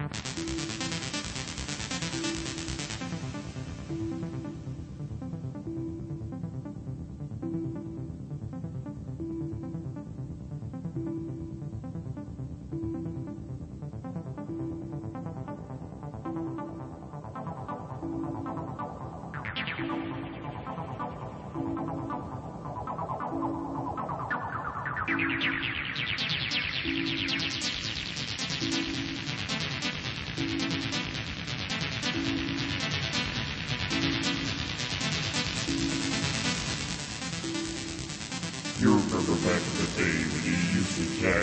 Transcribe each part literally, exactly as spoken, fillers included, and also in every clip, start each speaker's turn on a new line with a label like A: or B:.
A: You remember back in the day when you used to jack?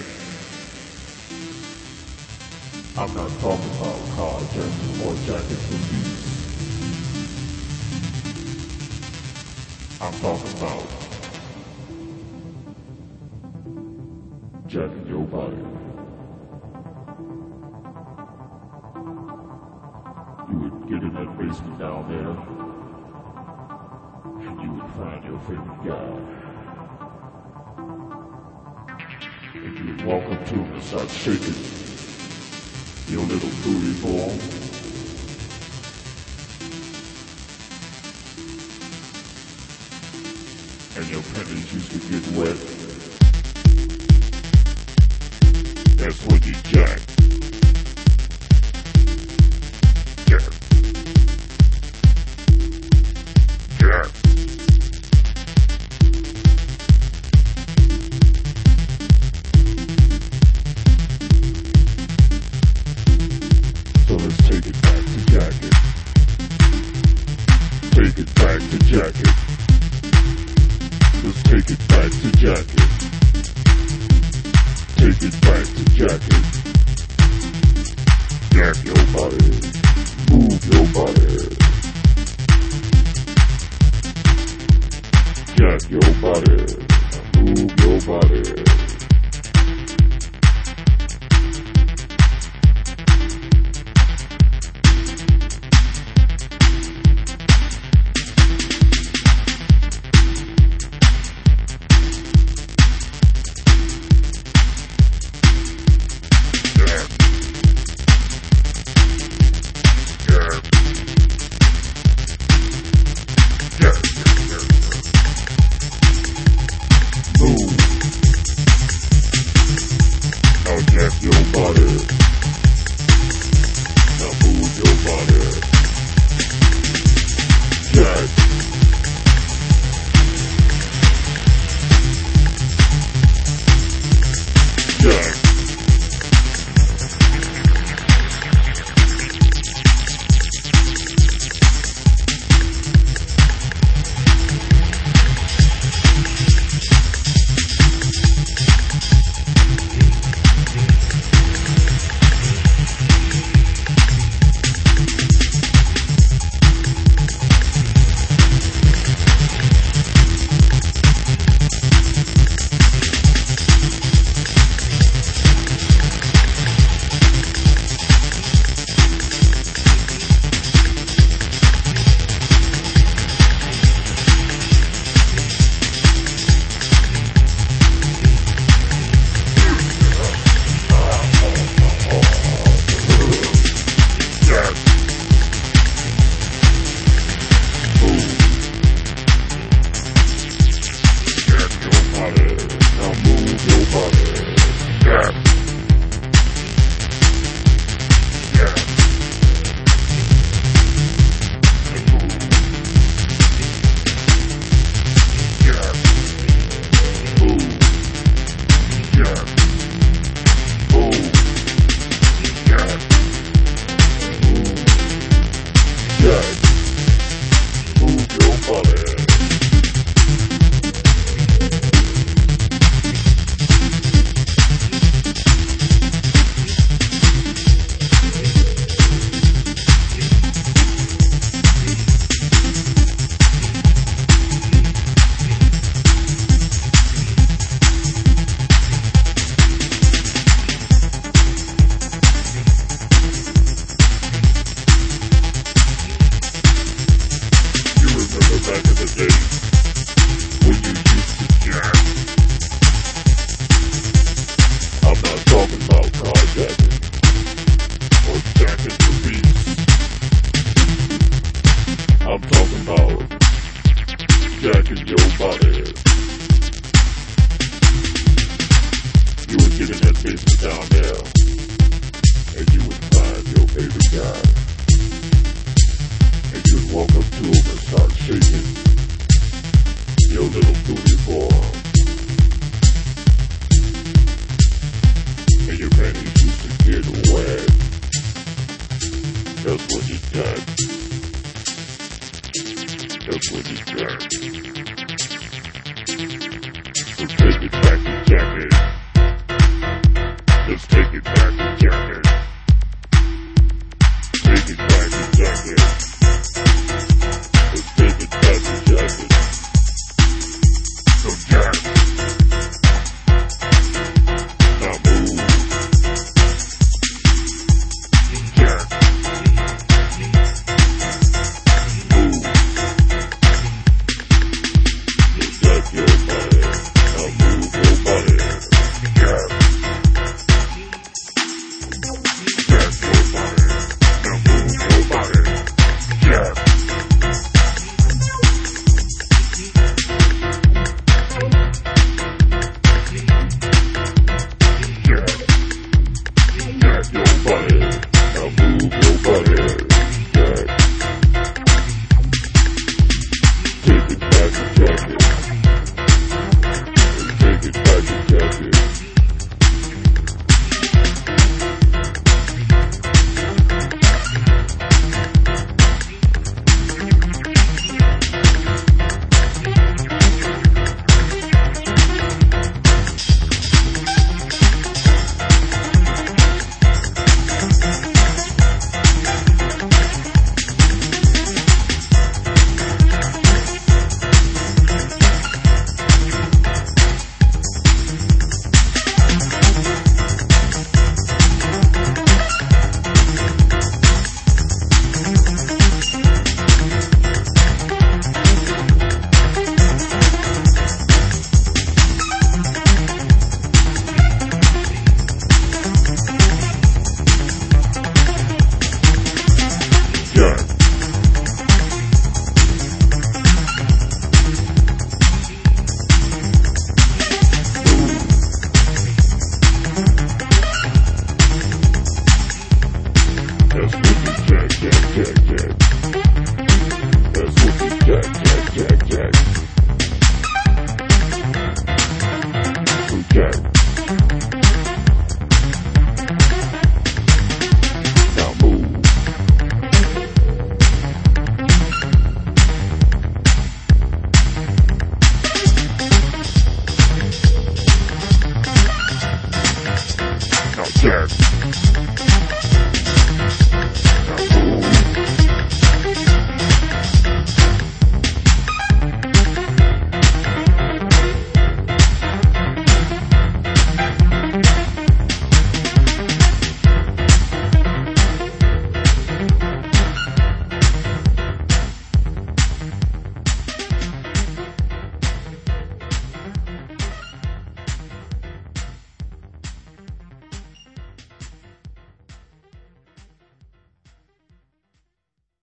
A: I'm not talking about car jacking or jacking police. I'm talking about jacking your body. You would get in that basement down there, and you would find your favorite guy. And you would walk up to him and start shaking your little booty for him. And your panties used to get wet. That's when you jack. Jack. Jack. So let's take it back to jacket. Take it back to jacket. Let's take it back to jacket. Take it back to jacket. Jack your body. Move your body. Jack your body. Move your body. down there, and you would find your favorite guy, and you'd walk up to him and start shaking your little booty form. And your panties used to get wet. That's what you got. That's what you got. So take it back to jacket. Let's take it back to jacket. Take it back to jacket. Let's take it back to jacket. So jack. Now move. Jack. Move. You got your body. Now move your body. Jack. Jack your body. Now move your body. Jack. Jack your body. Now move your body. Jack. Take it back to jacket. Take it back to jacket. Jack. That's what you jack, jack, jack, jack. That's what you jack, jack.